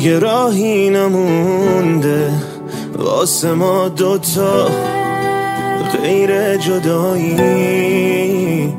دیگه راهی نمونده واسه ما دوتا غیر جدایی.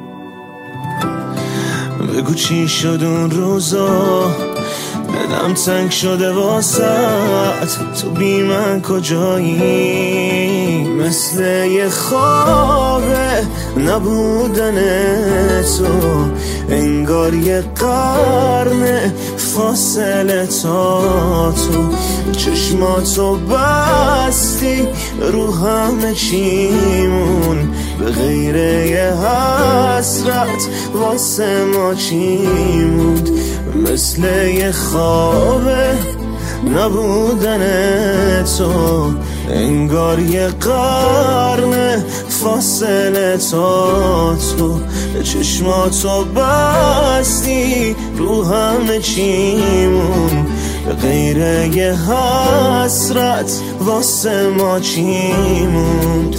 بگو چی شد اون روزا، دلم تنگ شده واسط، تو بی من کجایی؟ مثل یه خوابه نبودن تو، انگار یه قرن فاصله تا تو. چشماتو بستی رو همه چیمون، به غیر یه حسرت واسه ما چی موند؟ مثل یه خوابه نبودن تو، انگار یه قرن فاصله تا تو. چشماتو بستی رو همه چیمون، به غیر یه حسرت واسه ما چی موند؟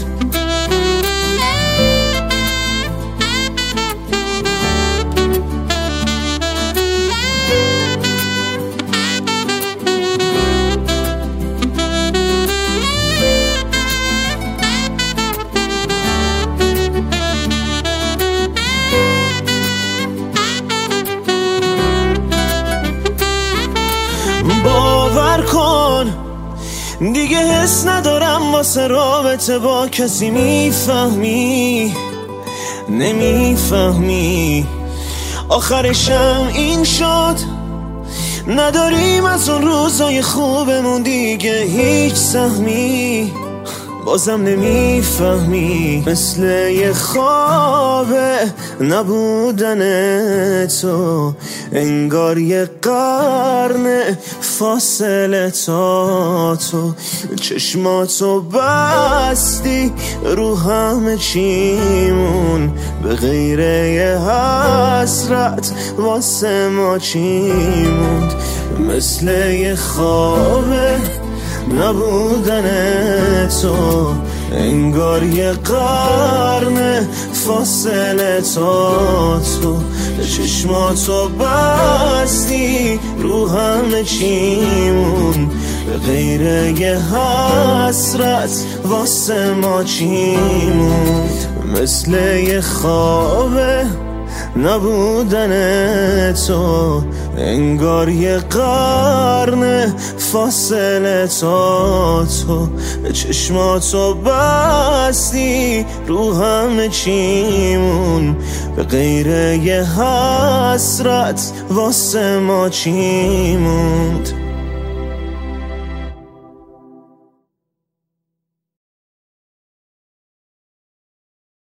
باور کن دیگه حس ندارم واسه رابطه با کسی، میفهمی نمیفهمی؟ آخرشم این شد، نداریم از اون روزای خوبمون دیگه هیچ سهمی، بازم نمیفهمی؟ مثل یه خوابه نبودن تو، انگار یه قرن فاصله تا تو. چشماتو بستی رو همه چیمون، به غیر یه حسرت واسه ما چی موند؟ مثل یه خوابه نبودن تو، انگار یه قرن فاصله تا تو. چشماتو بستی رو همه چیمون، به غیر یه حسرت واسه ما چی موند؟ مثل یه خوابه نبودن تو، انگار یه قرن فاصله تا تو. چشماتو بستی رو همه چیمون، به غیر یه حسرت واسه ما چی موند؟